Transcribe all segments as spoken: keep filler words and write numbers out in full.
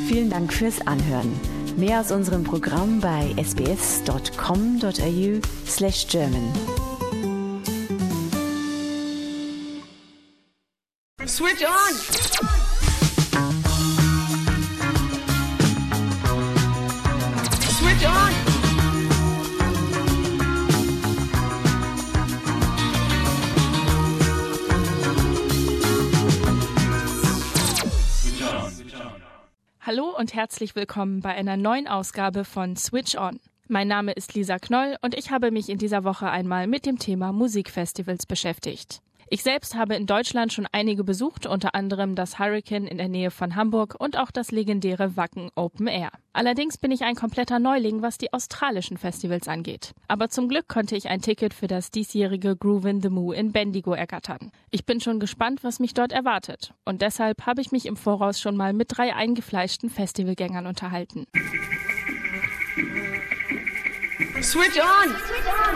Vielen Dank fürs Anhören. Mehr aus unserem Programm bei sbs.com.au slash German. Switch on! Switch on! Hallo und herzlich willkommen bei einer neuen Ausgabe von Switch On. Mein Name ist Lisa Knoll und ich habe mich in dieser Woche einmal mit dem Thema Musikfestivals beschäftigt. Ich selbst habe in Deutschland schon einige besucht, unter anderem das Hurricane in der Nähe von Hamburg und auch das legendäre Wacken Open Air. Allerdings bin ich ein kompletter Neuling, was die australischen Festivals angeht. Aber zum Glück konnte ich ein Ticket für das diesjährige Groovin the Moo in Bendigo ergattern. Ich bin schon gespannt, was mich dort erwartet. Und deshalb habe ich mich im Voraus schon mal mit drei eingefleischten Festivalgängern unterhalten. Switch on! Switch on!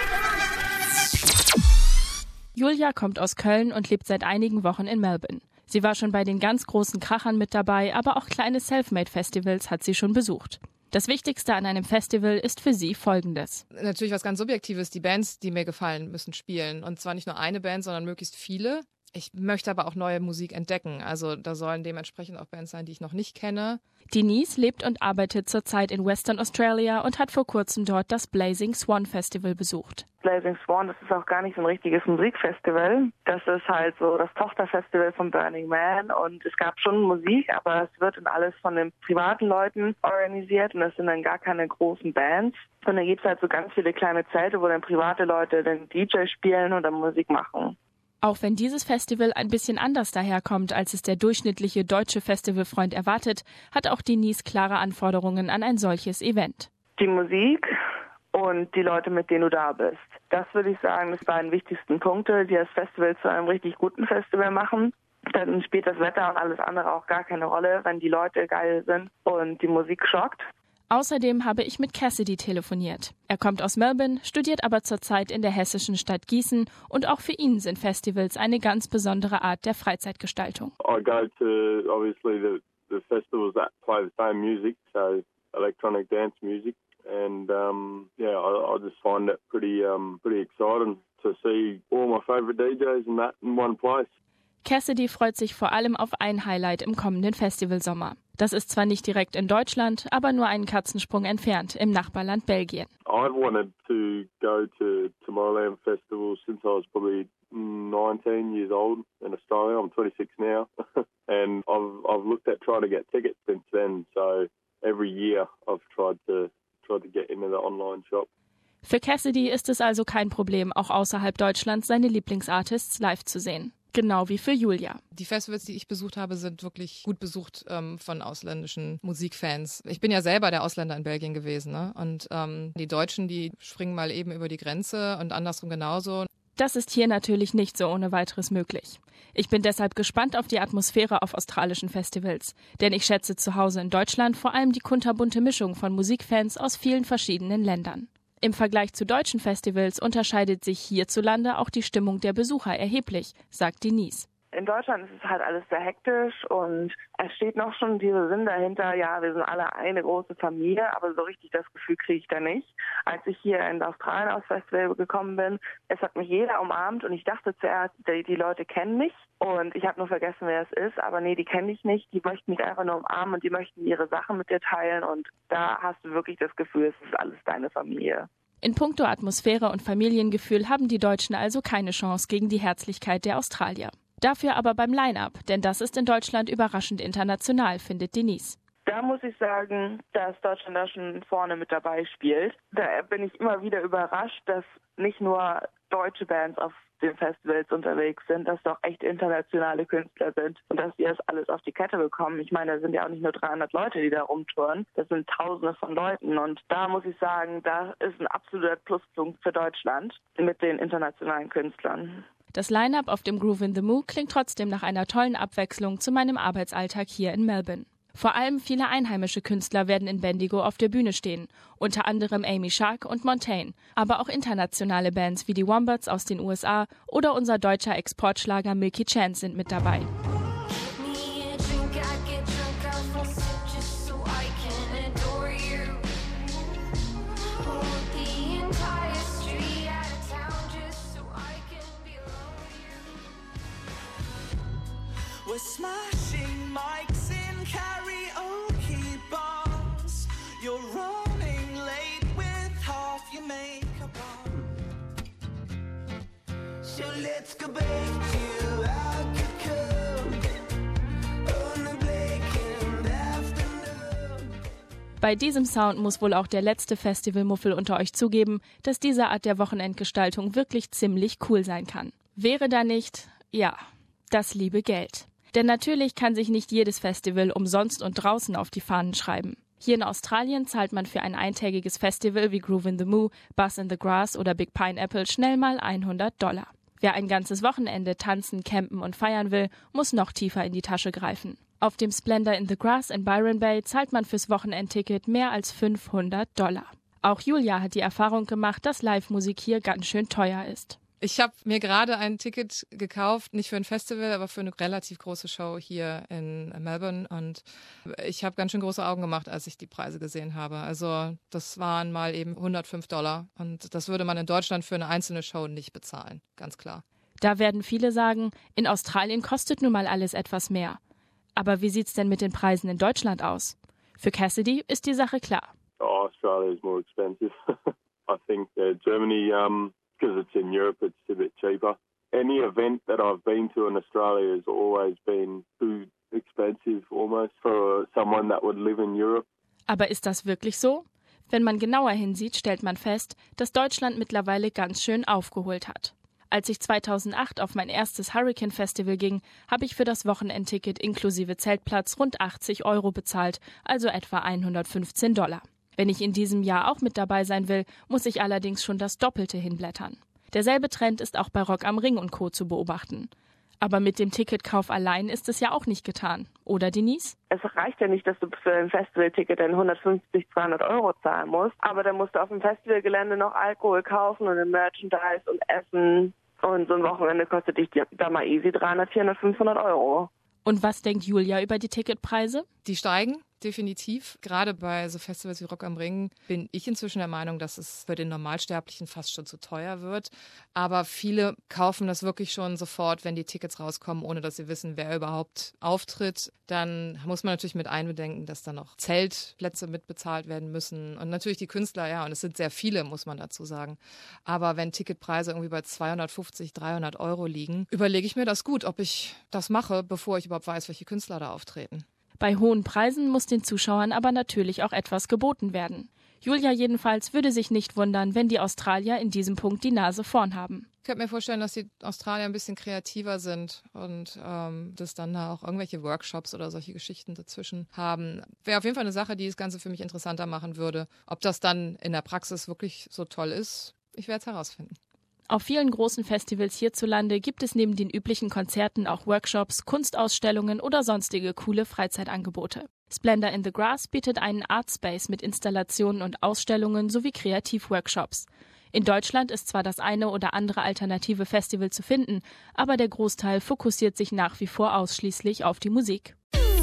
Julia kommt aus Köln und lebt seit einigen Wochen in Melbourne. Sie war schon bei den ganz großen Krachern mit dabei, aber auch kleine Selfmade-Festivals hat sie schon besucht. Das Wichtigste an einem Festival ist für sie Folgendes. Natürlich was ganz Subjektives, die Bands, die mir gefallen, müssen spielen. Und zwar nicht nur eine Band, sondern möglichst viele. Ich möchte aber auch neue Musik entdecken. Also da sollen dementsprechend auch Bands sein, die ich noch nicht kenne. Denise lebt und arbeitet zurzeit in Western Australia und hat vor kurzem dort das Blazing Swan Festival besucht. Blazing Swan, das ist auch gar nicht so ein richtiges Musikfestival. Das ist halt so das Tochterfestival von Burning Man und es gab schon Musik, aber es wird dann alles von den privaten Leuten organisiert und das sind dann gar keine großen Bands. Und dann gibt es halt so ganz viele kleine Zelte, wo dann private Leute den D J spielen und dann Musik machen. Auch wenn dieses Festival ein bisschen anders daherkommt, als es der durchschnittliche deutsche Festivalfreund erwartet, hat auch Denise klare Anforderungen an ein solches Event. Die Musik und die Leute, mit denen du da bist. Das würde ich sagen, das beiden wichtigsten Punkte, die das Festival zu einem richtig guten Festival machen. Dann spielt das Wetter und alles andere auch gar keine Rolle, wenn die Leute geil sind und die Musik schockt. Außerdem habe ich mit Cassidy telefoniert. Er kommt aus Melbourne, studiert aber zurzeit in der hessischen Stadt Gießen und auch für ihn sind Festivals eine ganz besondere Art der Freizeitgestaltung. I go to obviously the, the festivals that play the same music, so electronic dance music, and um, yeah, I, I just find it pretty um, pretty exciting to see all my favourite D Js and that in one place. Cassidy freut sich vor allem auf ein Highlight im kommenden Festivalsommer. Das ist zwar nicht direkt in Deutschland, aber nur einen Katzensprung entfernt im Nachbarland Belgien. I've wanted to go to Tomorrowland Festival since I was probably nineteen years old in Australia. I'm twenty-six now, and I've I've looked at trying to get tickets since then. So every year I've tried to tried to get into the online shop. Für Cassidy ist es also kein Problem, auch außerhalb Deutschlands seine Lieblingsartists live zu sehen. Genau wie für Julia. Die Festivals, die ich besucht habe, sind wirklich gut besucht ähm, von ausländischen Musikfans. Ich bin ja selber der Ausländer in Belgien gewesen, ne? Und ähm, die Deutschen, die springen mal eben über die Grenze und andersrum genauso. Das ist hier natürlich nicht so ohne weiteres möglich. Ich bin deshalb gespannt auf die Atmosphäre auf australischen Festivals. Denn ich schätze zu Hause in Deutschland vor allem die kunterbunte Mischung von Musikfans aus vielen verschiedenen Ländern. Im Vergleich zu deutschen Festivals unterscheidet sich hierzulande auch die Stimmung der Besucher erheblich, sagt Denise. In Deutschland ist es halt alles sehr hektisch und es steht noch schon dieser Sinn dahinter, ja, wir sind alle eine große Familie, aber so richtig das Gefühl kriege ich da nicht. Als ich hier in Australien aufs Festival gekommen bin, es hat mich jeder umarmt und ich dachte zuerst, die, die Leute kennen mich und ich habe nur vergessen, wer es ist, aber nee, die kenne ich nicht, die möchten mich einfach nur umarmen und die möchten ihre Sachen mit dir teilen und da hast du wirklich das Gefühl, es ist alles deine Familie. In puncto Atmosphäre und Familiengefühl haben die Deutschen also keine Chance gegen die Herzlichkeit der Australier. Dafür aber beim Line-Up, denn das ist in Deutschland überraschend international, findet Denise. Da muss ich sagen, dass Deutschland da schon vorne mit dabei spielt. Da bin ich immer wieder überrascht, dass nicht nur deutsche Bands auf den Festivals unterwegs sind, dass doch echt internationale Künstler sind und dass die das alles auf die Kette bekommen. Ich meine, da sind ja auch nicht nur dreihundert Leute, die da rumtouren, das sind Tausende von Leuten und da muss ich sagen, da ist ein absoluter Pluspunkt für Deutschland mit den internationalen Künstlern. Das Line-Up auf dem Groovin the Moo klingt trotzdem nach einer tollen Abwechslung zu meinem Arbeitsalltag hier in Melbourne. Vor allem viele einheimische Künstler werden in Bendigo auf der Bühne stehen, unter anderem Amy Shark und Montaigne, aber auch internationale Bands wie die Wombats aus den U S A oder unser deutscher Exportschlager Milky Chance sind mit dabei. So let's go back to Alcatraz on the blackened afternoon. Bei diesem Sound muss wohl auch der letzte Festivalmuffel unter euch zugeben, dass diese Art der Wochenendgestaltung wirklich ziemlich cool sein kann. Wäre da nicht, ja, das liebe Geld. Denn natürlich kann sich nicht jedes Festival umsonst und draußen auf die Fahnen schreiben. Hier in Australien zahlt man für ein eintägiges Festival wie Groove in the Moo, Buzz in the Grass oder Big Pineapple schnell mal hundert Dollar. Wer ein ganzes Wochenende tanzen, campen und feiern will, muss noch tiefer in die Tasche greifen. Auf dem Splendor in the Grass in Byron Bay zahlt man fürs Wochenendticket mehr als fünfhundert Dollar. Auch Julia hat die Erfahrung gemacht, dass Live-Musik hier ganz schön teuer ist. Ich habe mir gerade ein Ticket gekauft, nicht für ein Festival, aber für eine relativ große Show hier in Melbourne. Und ich habe ganz schön große Augen gemacht, als ich die Preise gesehen habe. Also das waren mal eben hundertfünf Dollar. Und das würde man in Deutschland für eine einzelne Show nicht bezahlen, ganz klar. Da werden viele sagen, in Australien kostet nun mal alles etwas mehr. Aber wie sieht's denn mit den Preisen in Deutschland aus? Für Cassidy ist die Sache klar. Oh, Australia is more expensive. I think uh, Germany... Um Because it's in Europe, it's a bit cheaper. Any event that I've been to in Australia has always been too expensive almost for someone that would live in Europe. Aber ist das wirklich so? Wenn man genauer hinsieht, stellt man fest, dass Deutschland mittlerweile ganz schön aufgeholt hat. Als ich zweitausendacht auf mein erstes Hurricane Festival ging, habe ich für das Wochenendticket inklusive Zeltplatz rund achtzig Euro bezahlt, also etwa hundertfünfzehn Dollar. Wenn ich in diesem Jahr auch mit dabei sein will, muss ich allerdings schon das Doppelte hinblättern. Derselbe Trend ist auch bei Rock am Ring und Co. zu beobachten. Aber mit dem Ticketkauf allein ist es ja auch nicht getan. Oder, Denise? Es reicht ja nicht, dass du für ein Festivalticket dann hundertfünfzig, zweihundert Euro zahlen musst. Aber dann musst du auf dem Festivalgelände noch Alkohol kaufen und Merchandise und Essen. Und so ein Wochenende kostet dich da mal easy dreihundert, vierhundert, fünfhundert Euro. Und was denkt Julia über die Ticketpreise? Die steigen definitiv. Gerade bei so Festivals wie Rock am Ring bin ich inzwischen der Meinung, dass es für den Normalsterblichen fast schon zu teuer wird. Aber viele kaufen das wirklich schon sofort, wenn die Tickets rauskommen, ohne dass sie wissen, wer überhaupt auftritt. Dann muss man natürlich mit einbedenken, dass dann noch Zeltplätze mitbezahlt werden müssen. Und natürlich die Künstler, ja, und es sind sehr viele, muss man dazu sagen. Aber wenn Ticketpreise irgendwie bei zweihundertfünfzig, dreihundert Euro liegen, überlege ich mir das gut, ob ich das mache, bevor ich überhaupt weiß, welche Künstler da auftreten. Bei hohen Preisen muss den Zuschauern aber natürlich auch etwas geboten werden. Julia jedenfalls würde sich nicht wundern, wenn die Australier in diesem Punkt die Nase vorn haben. Ich könnte mir vorstellen, dass die Australier ein bisschen kreativer sind und ähm, dass dann da auch irgendwelche Workshops oder solche Geschichten dazwischen haben. Wäre auf jeden Fall eine Sache, die das Ganze für mich interessanter machen würde. Ob das dann in der Praxis wirklich so toll ist, ich werde es herausfinden. Auf vielen großen Festivals hierzulande gibt es neben den üblichen Konzerten auch Workshops, Kunstausstellungen oder sonstige coole Freizeitangebote. Splendor in the Grass bietet einen Artspace mit Installationen und Ausstellungen sowie Kreativworkshops. In Deutschland ist zwar das eine oder andere alternative Festival zu finden, aber der Großteil fokussiert sich nach wie vor ausschließlich auf die Musik.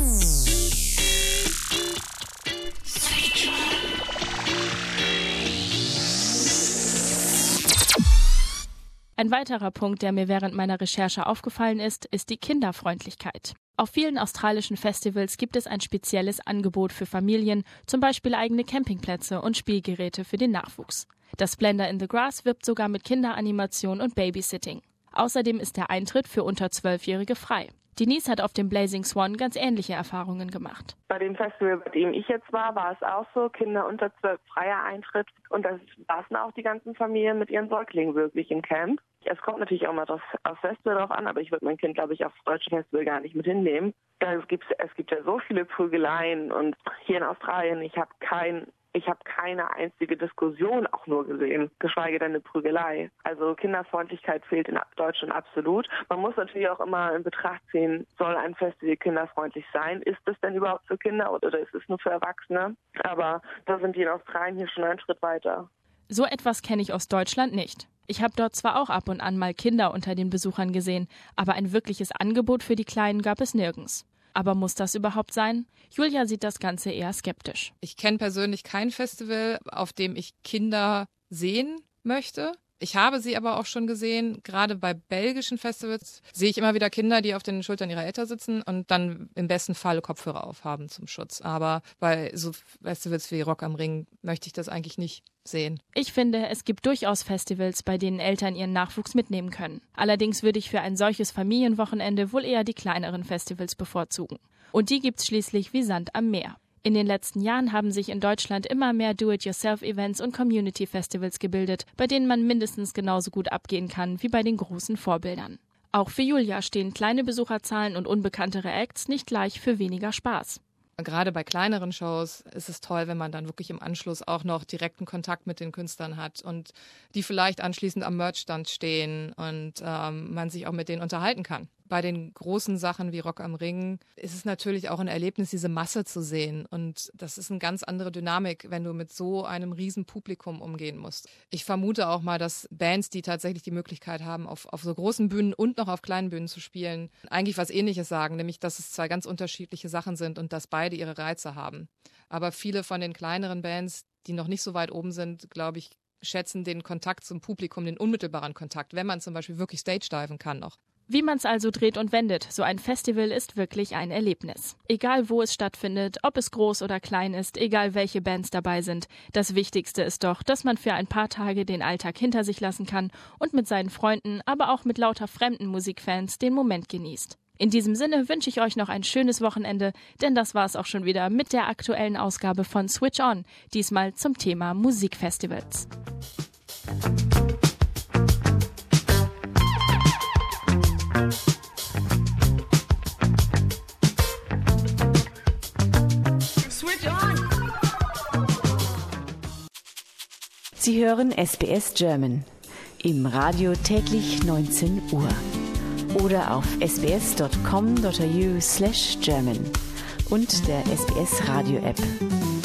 Ein weiterer Punkt, der mir während meiner Recherche aufgefallen ist, ist die Kinderfreundlichkeit. Auf vielen australischen Festivals gibt es ein spezielles Angebot für Familien, zum Beispiel eigene Campingplätze und Spielgeräte für den Nachwuchs. Das Splendor in the Grass wirbt sogar mit Kinderanimation und Babysitting. Außerdem ist der Eintritt für unter Zwölfjährige frei. Denise hat auf dem Blazing Swan ganz ähnliche Erfahrungen gemacht. Bei dem Festival, bei dem ich jetzt war, war es auch so, Kinder unter zwölf freier Eintritt. Und das saßen auch die ganzen Familien mit ihren Säuglingen wirklich im Camp. Es kommt natürlich auch mal drauf, aufs Festival drauf an, aber ich würde mein Kind, glaube ich, aufs deutsche Festival gar nicht mit hinnehmen. Es gibt, es gibt ja so viele Prügeleien und hier in Australien, ich habe kein... Ich habe keine einzige Diskussion auch nur gesehen, geschweige denn eine Prügelei. Also Kinderfreundlichkeit fehlt in Deutschland absolut. Man muss natürlich auch immer in Betracht ziehen, soll ein Festival kinderfreundlich sein? Ist es denn überhaupt für Kinder oder ist es nur für Erwachsene? Aber da sind die in Australien hier schon einen Schritt weiter. So etwas kenne ich aus Deutschland nicht. Ich habe dort zwar auch ab und an mal Kinder unter den Besuchern gesehen, aber ein wirkliches Angebot für die Kleinen gab es nirgends. Aber muss das überhaupt sein? Julia sieht das Ganze eher skeptisch. Ich kenne persönlich kein Festival, auf dem ich Kinder sehen möchte. Ich habe sie aber auch schon gesehen, gerade bei belgischen Festivals sehe ich immer wieder Kinder, die auf den Schultern ihrer Eltern sitzen und dann im besten Fall Kopfhörer aufhaben zum Schutz. Aber bei so Festivals wie Rock am Ring möchte ich das eigentlich nicht. sehen. Ich finde, es gibt durchaus Festivals, bei denen Eltern ihren Nachwuchs mitnehmen können. Allerdings würde ich für ein solches Familienwochenende wohl eher die kleineren Festivals bevorzugen. Und die gibt's schließlich wie Sand am Meer. In den letzten Jahren haben sich in Deutschland immer mehr Do-it-yourself-Events und Community-Festivals gebildet, bei denen man mindestens genauso gut abgehen kann wie bei den großen Vorbildern. Auch für Julia stehen kleine Besucherzahlen und unbekanntere Acts nicht gleich für weniger Spaß. Gerade bei kleineren Shows ist es toll, wenn man dann wirklich im Anschluss auch noch direkten Kontakt mit den Künstlern hat und die vielleicht anschließend am Merchstand stehen und ähm, man sich auch mit denen unterhalten kann. Bei den großen Sachen wie Rock am Ring ist es natürlich auch ein Erlebnis, diese Masse zu sehen. Und das ist eine ganz andere Dynamik, wenn du mit so einem riesen Publikum umgehen musst. Ich vermute auch mal, dass Bands, die tatsächlich die Möglichkeit haben, auf, auf so großen Bühnen und noch auf kleinen Bühnen zu spielen, eigentlich was Ähnliches sagen, nämlich, dass es zwei ganz unterschiedliche Sachen sind und dass beide ihre Reize haben. Aber viele von den kleineren Bands, die noch nicht so weit oben sind, glaube ich, schätzen den Kontakt zum Publikum, den unmittelbaren Kontakt, wenn man zum Beispiel wirklich Stage-diven kann noch. Wie man's also dreht und wendet, so ein Festival ist wirklich ein Erlebnis. Egal wo es stattfindet, ob es groß oder klein ist, egal welche Bands dabei sind. Das Wichtigste ist doch, dass man für ein paar Tage den Alltag hinter sich lassen kann und mit seinen Freunden, aber auch mit lauter fremden Musikfans den Moment genießt. In diesem Sinne wünsche ich euch noch ein schönes Wochenende, denn das war's auch schon wieder mit der aktuellen Ausgabe von Switch On, diesmal zum Thema Musikfestivals. Switch on! Sie hören S B S German im Radio täglich neunzehn Uhr oder auf sbs.com.au slash German und der S B S Radio App.